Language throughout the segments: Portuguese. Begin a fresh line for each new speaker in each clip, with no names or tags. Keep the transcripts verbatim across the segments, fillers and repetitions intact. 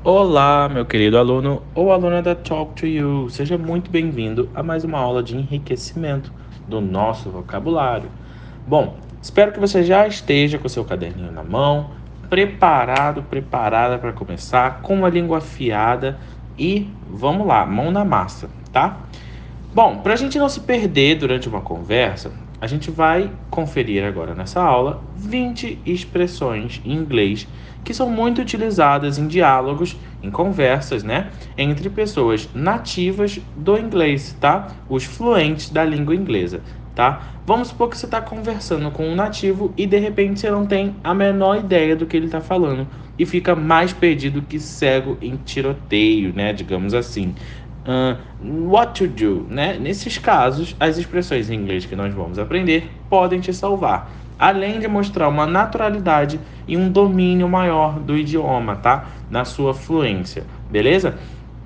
Olá, meu querido aluno ou aluna da Talk to You. Seja muito bem-vindo a mais uma aula de enriquecimento do nosso vocabulário. Bom, espero que você já esteja com seu caderninho na mão, preparado, preparada para começar, com a língua afiada e vamos lá, mão na massa, tá? Bom, para a gente não se perder durante uma conversa, a gente vai conferir agora nessa aula vinte expressões em inglês que são muito utilizadas em diálogos, em conversas, né, entre pessoas nativas do inglês, tá? Os fluentes da língua inglesa, tá? Vamos supor que você está conversando com um nativo e de repente você não tem a menor ideia do que ele está falando e fica mais perdido que cego em tiroteio, né, digamos assim. Uh, what to do, né? Nesses casos, as expressões em inglês que nós vamos aprender podem te salvar, além de mostrar uma naturalidade e um domínio maior do idioma, tá? Na sua fluência, beleza?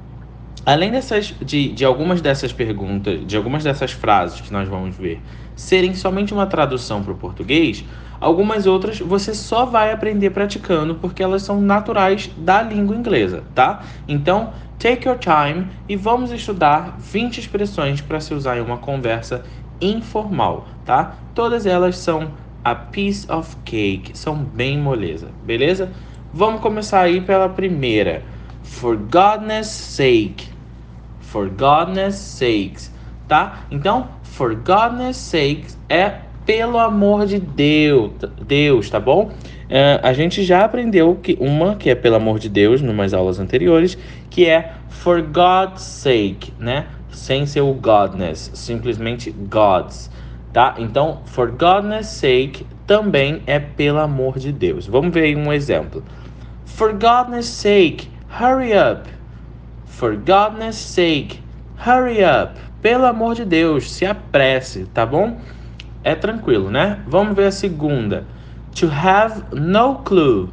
Além dessas, de, de algumas dessas perguntas, de algumas dessas frases que nós vamos ver serem somente uma tradução para o português, algumas outras você só vai aprender praticando porque elas são naturais da língua inglesa, tá? Então, take your time e vamos estudar vinte expressões para se usar em uma conversa informal, tá? Todas elas são a piece of cake, são bem moleza, beleza? Vamos começar aí pela primeira. For goodness sake. For goodness sakes, tá? Então, for goodness sakes é pelo amor de Deus, Deus, tá bom? Uh, a gente já aprendeu que uma que é pelo amor de Deus, numas aulas anteriores, que é for God's sake, né? Sem ser o godness, simplesmente God's, tá? Então, for goodness sake também é pelo amor de Deus. Vamos ver aí um exemplo. For goodness sake, hurry up. For goodness sake, hurry up. Pelo amor de Deus, se apresse, tá bom? É tranquilo, né? Vamos ver a segunda. To have no clue.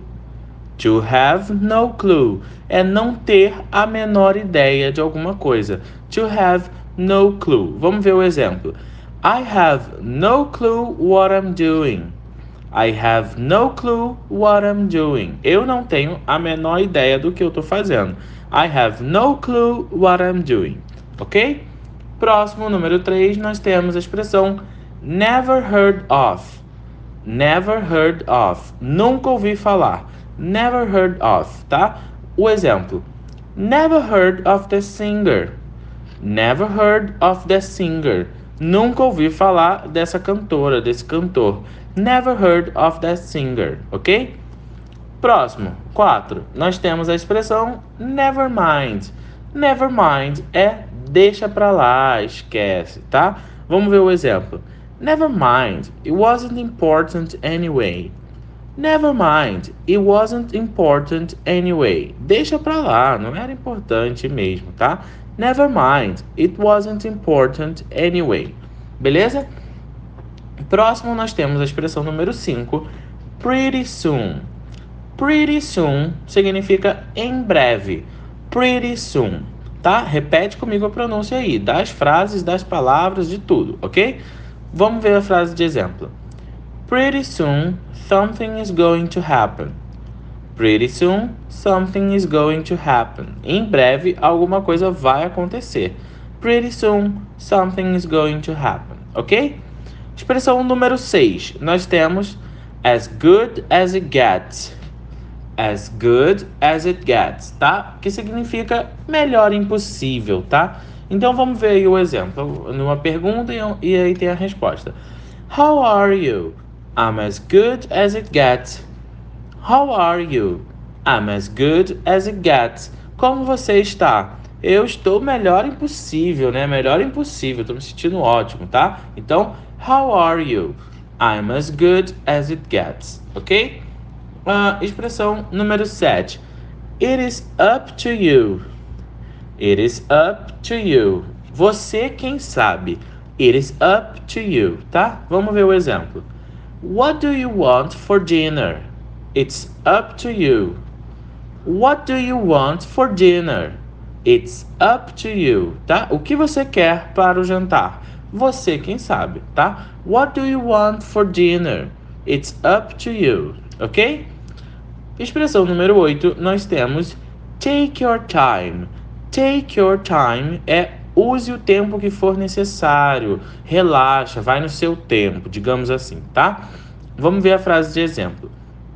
To have no clue é não ter a menor ideia de alguma coisa. To have no clue. Vamos ver o exemplo. I have no clue what I'm doing. I have no clue what I'm doing. Eu não tenho a menor ideia do que eu estou fazendo. I have no clue what I'm doing. Ok? Próximo, número três, nós temos a expressão never heard of. Never heard of. Nunca ouvi falar. Never heard of, tá? O exemplo. Never heard of the singer. Never heard of the singer. Nunca ouvi falar dessa cantora, desse cantor. Never heard of that singer, ok? Próximo, quatro. Nós temos a expressão never mind. Never mind é deixa pra lá, esquece, tá? Vamos ver o exemplo. Never mind, it wasn't important anyway. Never mind, it wasn't important anyway. Deixa pra lá, não era importante mesmo, tá? Never mind, it wasn't important anyway. Beleza? Próximo, nós temos a expressão número cinco, pretty soon. Pretty soon significa em breve. Pretty soon, tá? Repete comigo a pronúncia aí, das frases, das palavras, de tudo, ok? Vamos ver a frase de exemplo. Pretty soon, something is going to happen. Pretty soon, something is going to happen. Em breve, alguma coisa vai acontecer. Pretty soon, something is going to happen, ok? Expressão número seis, nós temos as good as it gets. As good as it gets, tá? Que significa melhor impossível, tá? Então vamos ver aí o exemplo, numa pergunta e aí tem a resposta. How are you? I'm as good as it gets. How are you? I'm as good as it gets. Como você está? Eu estou melhor impossível, né? Melhor impossível, estou me sentindo ótimo, tá? Então, how are you? I'm as good as it gets, ok? Uh, expressão número sete. It is up to you. It is up to you. Você quem sabe. It is up to you, tá? Vamos ver o exemplo. What do you want for dinner? It's up to you. What do you want for dinner? It's up to you, tá? O que você quer para o jantar? Você quem sabe, tá? What do you want for dinner? It's up to you, ok? Expressão número oito, nós temos Take your time. Take your time é use o tempo que for necessário. Relaxa, vai no seu tempo, digamos assim, tá? Vamos ver a frase de exemplo.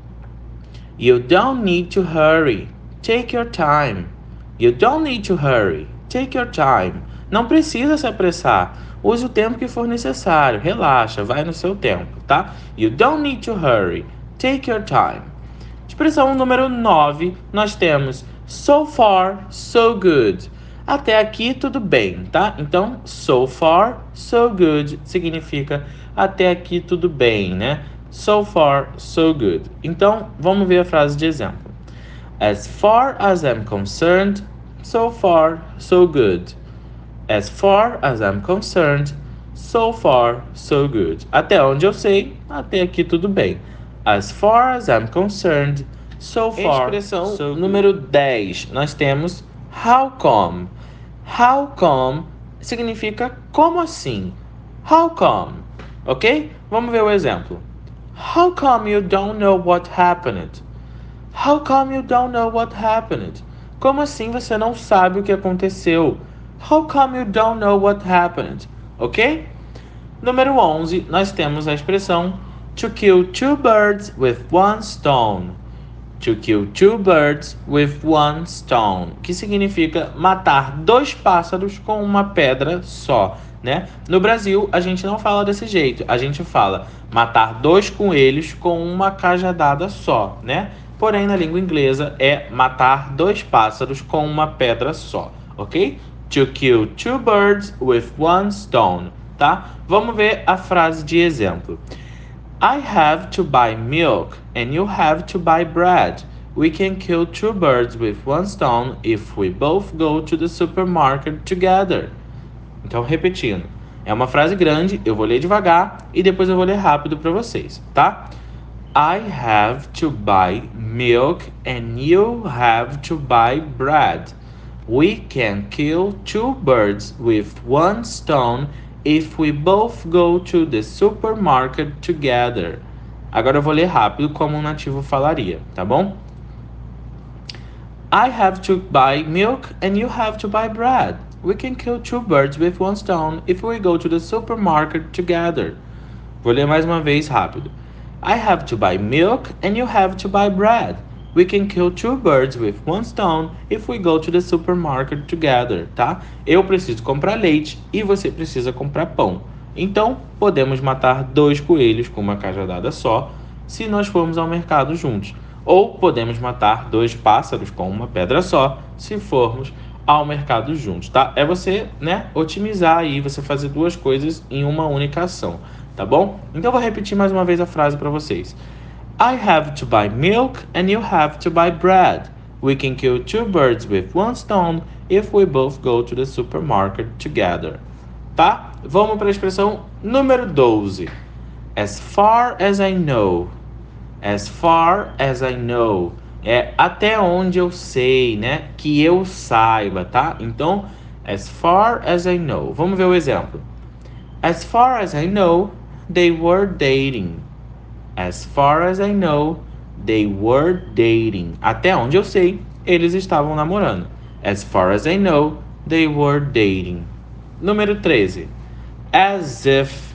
You don't need to hurry. Take your time. You don't need to hurry. Take your time. Não precisa se apressar. Use o tempo que for necessário. Relaxa, vai no seu tempo, tá? You don't need to hurry. Take your time. Expressão número nove, nós temos so far, so good. Até aqui tudo bem, tá? Então, so far, so good significa até aqui tudo bem, né? So far, so good. Então, vamos ver a frase de exemplo. As far as I'm concerned, so far, so good. As far as I'm concerned, so far, so good. Até onde eu sei, até aqui tudo bem. As far as I'm concerned, so far, expressão so número dez, nós temos how come. How come significa como assim. How come, ok? Vamos ver o exemplo. How come you don't know what happened? How come you don't know what happened? Como assim você não sabe o que aconteceu? How come you don't know what happened? Ok? Número onze, nós temos a expressão to kill two birds with one stone. To kill two birds with one stone, que significa matar dois pássaros com uma pedra só, né? No Brasil, a gente não fala desse jeito. A gente fala matar dois coelhos com uma cajadada só, né? Porém, na língua inglesa é matar dois pássaros com uma pedra só, ok? To kill two birds with one stone, tá? Vamos ver a frase de exemplo. I have to buy milk and you have to buy bread. We can kill two birds with one stone if we both go to the supermarket together. Então, repetindo. É uma frase grande, eu vou ler devagar e depois eu vou ler rápido para vocês, tá? I have to buy milk and you have to buy bread. We can kill two birds with one stone if we both go to the supermarket together. Agora eu vou ler rápido como um nativo falaria, tá bom? I have to buy milk and you have to buy bread. We can kill two birds with one stone if we go to the supermarket together. Vou ler mais uma vez rápido. I have to buy milk and you have to buy bread. We can kill two birds with one stone if we go to the supermarket together, tá? Eu preciso comprar leite e você precisa comprar pão. Então, podemos matar dois coelhos com uma cajadada só se nós formos ao mercado juntos. Ou podemos matar dois pássaros com uma pedra só se formos ao mercado juntos, tá? É você, né, otimizar aí, você fazer duas coisas em uma única ação, tá bom? Então, eu vou repetir mais uma vez a frase para vocês. I have to buy milk and you have to buy bread. We can kill two birds with one stone if we both go to the supermarket together. Tá? Vamos para a expressão número doze. As far as I know. As far as I know. É até onde eu sei, né? Que eu saiba, tá? Então, as far as I know. Vamos ver o exemplo. As far as I know, they were dating. As far as I know, they were dating. Até onde eu sei, eles estavam namorando. As far as I know, they were dating. Número treze. As if.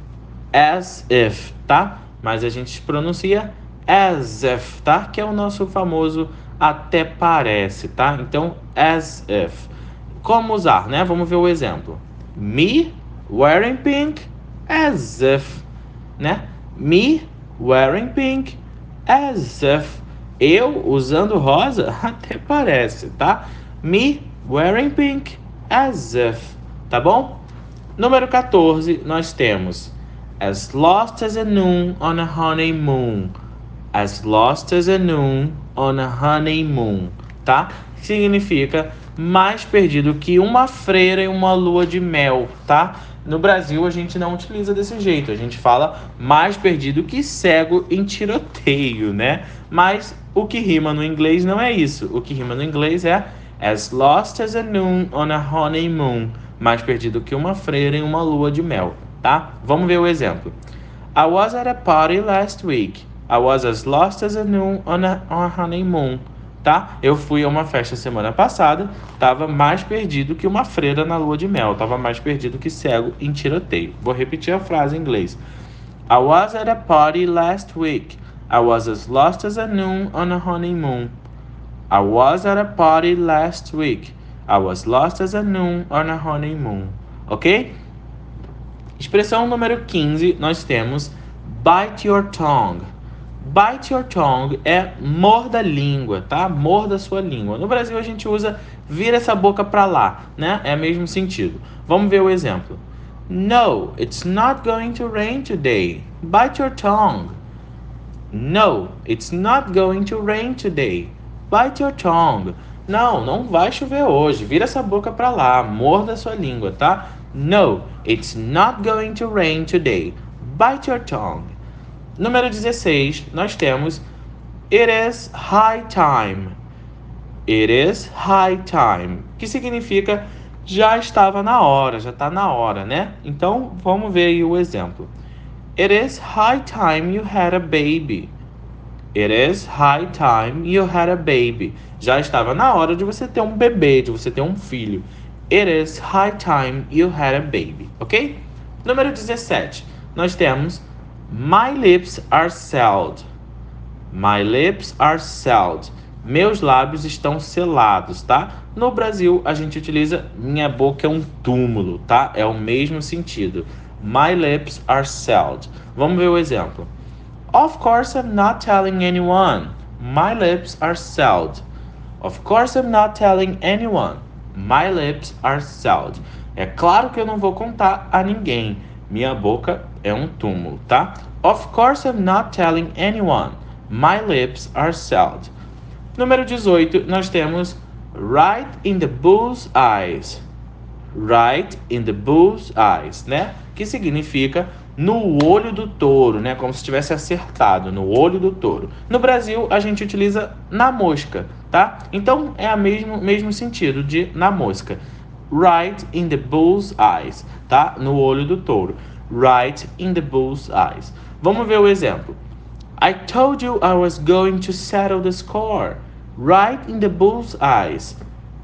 As if, tá? Mas a gente pronuncia as if, tá? Que é o nosso famoso até parece, tá? Então, as if. Como usar, né? Vamos ver o exemplo. Me wearing pink as if, né? Me wearing pink as if. Eu usando rosa até parece, tá? Me wearing pink as if. Tá bom? Número quatorze, nós temos as lost as a noon on a honeymoon. As lost as a noon on a honeymoon, tá? Significa mais perdido que uma freira em uma lua de mel, tá? No Brasil a gente não utiliza desse jeito, a gente fala mais perdido que cego em tiroteio, né? Mas o que rima no inglês não é isso, o que rima no inglês é as lost as a noon on a honeymoon, mais perdido que uma freira em uma lua de mel, tá? Vamos ver o exemplo. I was at a party last week. I was as lost as a noon on a, on a honeymoon. tá? Eu fui a uma festa semana passada, tava mais perdido que uma freira na lua de mel, tava mais perdido que cego em tiroteio. Vou repetir a frase em inglês. I was at a party last week. I was as lost as a noon on a honeymoon. I was at a party last week. I was lost as a noon on a honeymoon. Ok? Expressão número quinze, nós temos bite your tongue. Bite your tongue é morda a língua, tá? Morda a sua língua. No Brasil a gente usa vira essa boca pra lá, né? É o mesmo sentido. Vamos ver o exemplo. No, it's not going to rain today. Bite your tongue. No, it's not going to rain today. Bite your tongue. Não, não vai chover hoje. Vira essa boca pra lá. Morda a sua língua, tá? No, it's not going to rain today. Bite your tongue. Número dezesseis, nós temos It is high time. It is high time. Que significa já estava na hora, já está na hora, né? Então, vamos ver aí o exemplo. It is high time you had a baby. It is high time you had a baby. Já estava na hora de você ter um bebê, de você ter um filho. It is high time you had a baby, ok? Número dezessete, nós temos My lips are sealed. My lips are sealed. Meus lábios estão selados, tá? No Brasil, a gente utiliza minha boca é um túmulo, tá? É o mesmo sentido. My lips are sealed. Vamos ver o exemplo. Of course I'm not telling anyone. My lips are sealed. Of course I'm not telling anyone. My lips are sealed. É claro que eu não vou contar a ninguém. Minha boca é um túmulo, tá? Of course I'm not telling anyone. My lips are sealed. Número dezoito, nós temos right in the bull's eyes. Right in the bull's eyes, né? Que significa no olho do touro, né? Como se tivesse acertado, no olho do touro. No Brasil, a gente utiliza na mosca, tá? Então, é o mesmo, mesmo sentido de na mosca. Right in the bull's eyes, tá? No olho do touro. Right in the bull's eyes. Vamos ver o exemplo. I told you I was going to settle the score. Right in the bull's eyes.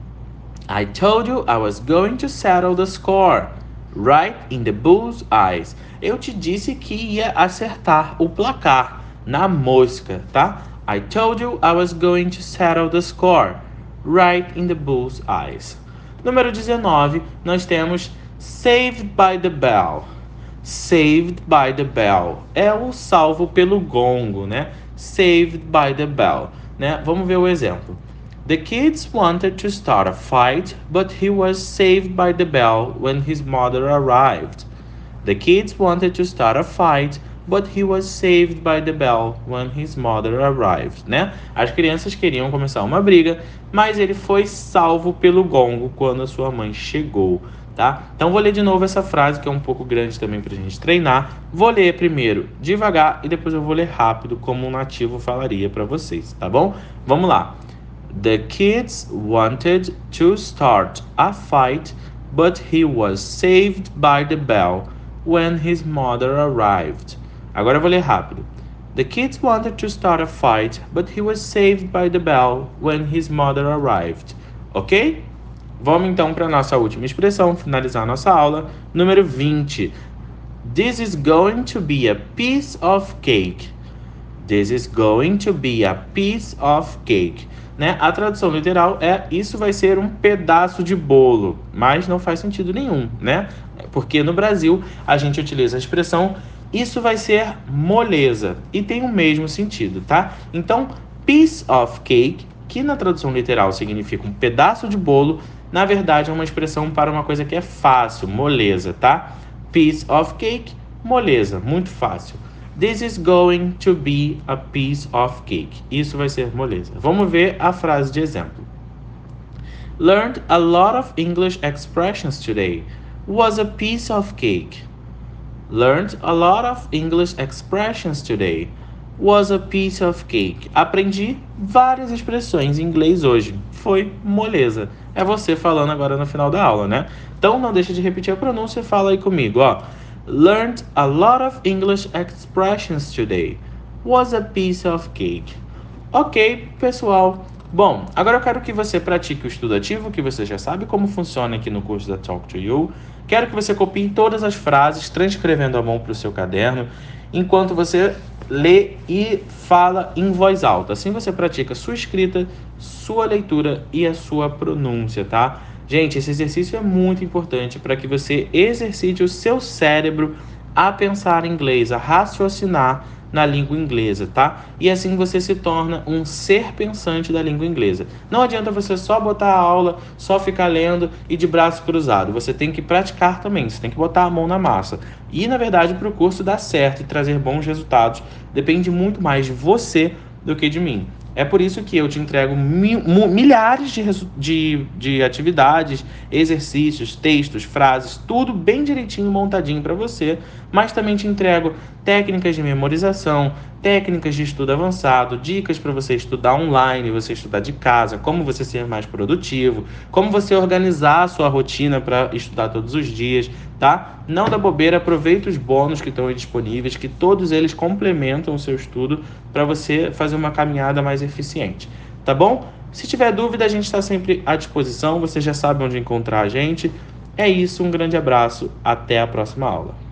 I told you I was going to settle the score. Right in the bull's eyes. Eu te disse que ia acertar o placar na mosca, tá? I told you I was going to settle the score. Right in the bull's eyes. Número dezenove, nós temos Saved by the Bell. Saved by the Bell. É o salvo pelo gongo, né? Saved by the Bell, né? Vamos ver o exemplo. The kids wanted to start a fight, but he was saved by the bell when his mother arrived. The kids wanted to start a fight, but he was saved by the bell when his mother arrived, né? As crianças queriam começar uma briga, mas ele foi salvo pelo gongo quando a sua mãe chegou, tá? Então vou ler de novo essa frase, que é um pouco grande também pra gente treinar. Vou ler primeiro devagar e depois eu vou ler rápido, como um nativo falaria para vocês, tá bom? Vamos lá. The kids wanted to start a fight, but he was saved by the bell when his mother arrived. Agora eu vou ler rápido. The kids wanted to start a fight, but he was saved by the bell when his mother arrived. Ok? Vamos então para a nossa última expressão, finalizar a nossa aula. Número vinte. This is going to be a piece of cake. This is going to be a piece of cake. Né? A tradução literal é isso vai ser um pedaço de bolo, mas não faz sentido nenhum, né? Porque no Brasil a gente utiliza a expressão isso vai ser moleza e tem o mesmo sentido, tá? Então, piece of cake, que na tradução literal significa um pedaço de bolo, na verdade é uma expressão para uma coisa que é fácil, moleza, tá? Piece of cake, moleza, muito fácil. This is going to be a piece of cake. Isso vai ser moleza. Vamos ver a frase de exemplo. Learned a lot of English expressions today. Was a piece of cake. Learned a lot of English expressions today. Was a piece of cake. Aprendi várias expressões em inglês hoje. Foi moleza. É você falando agora no final da aula, né? Então não deixa de repetir a pronúncia e fala aí comigo, ó. Learned a lot of English expressions today. Was a piece of cake. Ok, pessoal. Bom, agora eu quero que você pratique o estudo ativo, que você já sabe como funciona aqui no curso da Talk to You. Quero que você copie todas as frases, transcrevendo a mão para o seu caderno, enquanto você lê e fala em voz alta. Assim você pratica sua escrita, sua leitura e a sua pronúncia, tá? Gente, esse exercício é muito importante para que você exercite o seu cérebro a pensar em inglês, a raciocinar na língua inglesa, tá? E assim você se torna um ser pensante da língua inglesa. Não adianta você só botar a aula, só ficar lendo e de braço cruzado. Você tem que praticar também, você tem que botar a mão na massa. E, na verdade, para o curso dar certo e trazer bons resultados, depende muito mais de você do que de mim. É por isso que eu te entrego mil, milhares de, de, de atividades, exercícios, textos, frases, tudo bem direitinho, montadinho para você, mas também te entrego técnicas de memorização, técnicas de estudo avançado, dicas para você estudar online, você estudar de casa, como você ser mais produtivo, como você organizar a sua rotina para estudar todos os dias, tá? Não dá bobeira, aproveita os bônus que estão aí disponíveis, que todos eles complementam o seu estudo para você fazer uma caminhada mais eficiente, tá bom? Se tiver dúvida, a gente está sempre à disposição, você já sabe onde encontrar a gente. É isso, um grande abraço, até a próxima aula.